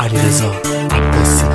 علیرضا عباسی.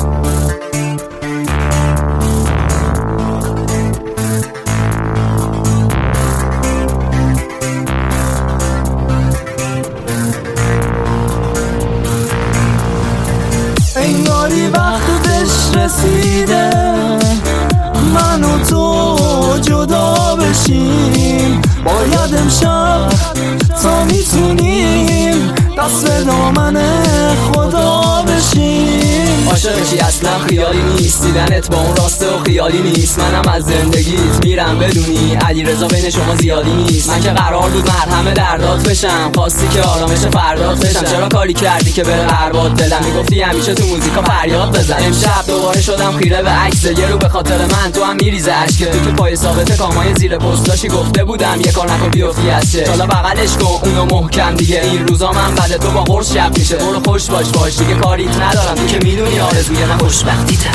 انگاری وقتش رسیده من و تو جدا بشیم، باید امشب تا میتونیم دست دامن خدا بشیم. عاشقشی اصلا خیالی نیست، دیدنت با اون راسته و خیالی نیست. منم از زندگیت میرم بدونی علیرضا بین شما زیادی نیست. من که قرار بود مرهم دردات بشم، خواستی که آرامش فردات بشم. چرا کاری کردی که بره قربات دلم؟ میگفتی همیشه تو موزیکا فریاد بزن. امشب دوباره شدم خیره به عکس یه رو، به خاطر من تو هم میریزه اشک. تو که پای ثابت کامای زیر پستاشی گفته بودم یه کار نکن بیفتی از چه. حالا بغلش کن اونو محکم دیگه، این روزا من بعد تو با قرص شب میشه. برو خوش باش دیگه کاریت ندارم، تو که میدونی آرزوی من خوشبختیته.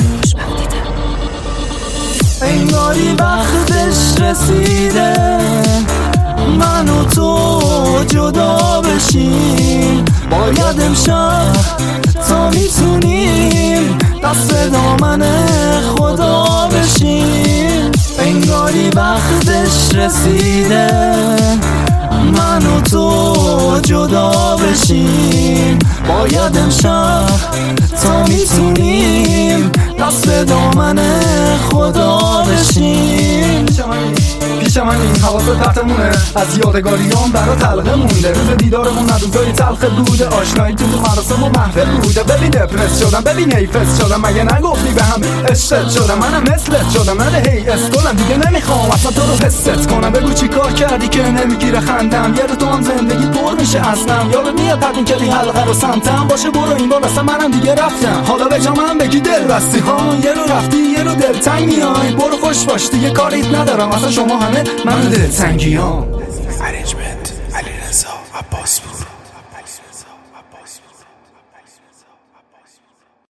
انگاری وقتش رسیده من و تو جدا بشیم، باید امشب تا میتونیم دست دامن خدا بشیم. انگاری وقتش رسیده من و تو جدا بشیم، باید امشب تا میتونیم دست دامن خدا بشیم. پیش من این حواست پرتمونه، از یادگاریام برا تلقه مونده. روز دیدارمون روزای تلخ بوده، آشنایی تو مراسم و محفل بوده. ببین دپرس شدم، ببین حیفت شدم، مگه نگفتی به هم عشقت شدم؟ منم مثلت شدم، من هی اسکلم دیگه نمیخوام اصلا تو رو حست کنم. بگو چی کار کردی که نمیگیره خندم؟ یه رو تو هم زندگی پر میشه اصلا. یادت میاد قدیم که حلقه رو سمتم باشه؟ برو این بار اصلا منم دیگه رفتم. حالا به جا من بگی دل بستی ها، یه رو رفتی یه رو دلتنگ میای. برو خوش باش دیگه کاریت ندارم، اصلا شما همه من دلتنگیام.